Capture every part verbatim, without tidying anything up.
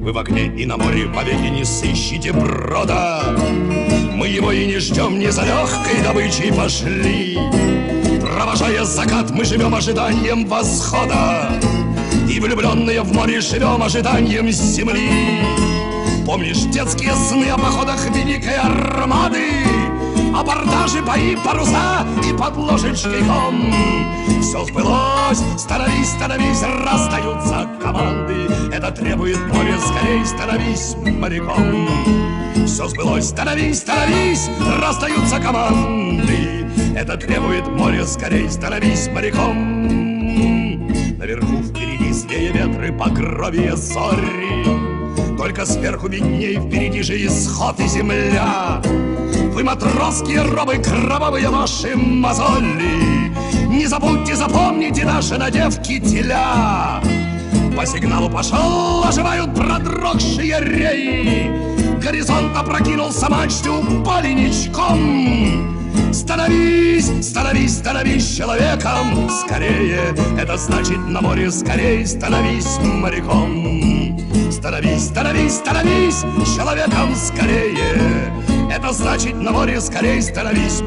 Вы в огне и на море повеки не сыщите брода. Мы его и не ждем, не за легкой добычей пошли. Провожая закат, мы живем ожиданием восхода. И влюбленные в море живем ожиданием земли. Помнишь детские сны о походах Великой Армады? Абордажи, бои, паруса и под ложечкой ком. Все сбылось, становись, становись, раздаются команды. Это требует море, скорей становись моряком. Все сбылось, становись, становись, раздаются команды. Это требует море, скорей становись моряком. Наверху впереди злее ветры, багровее зори. Только сверху видней, впереди же исход и земля. Вы, матросские робы, кровавые ваши мозоли, не забудьте, запомните наши надевки теля. По сигналу пошел, оживают продрогшие реи. Горизонт опрокинулся, мачты упали ничком. Становись, становись, становись человеком скорее. Это значит на море скорей становись моряком. Становись, становись, становись человеком скорее. Это значит на море скорей становись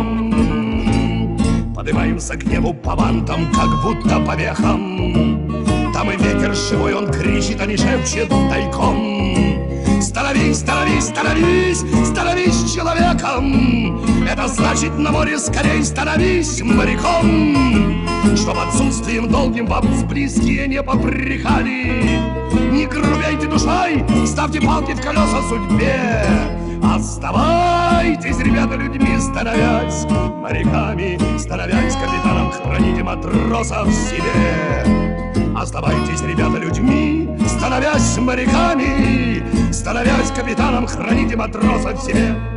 моряком. Поднимаемся к небу по вантам, как будто по вехам. Там и ветер живой, он кричит, а не шепчет тайком. Становись, становись, становись, становись человеком. Это значит на море скорей становись моряком. Чтоб отсутствием долгим вам близкие не попрекали. Не грубейте душой, ставьте палки в колеса судьбе. Оставайтесь, ребята, людьми, становясь моряками, становясь капитаном, храните матросов в себе. Оставайтесь, ребята, людьми, становясь моряками, становясь капитаном, храните матросов в себе.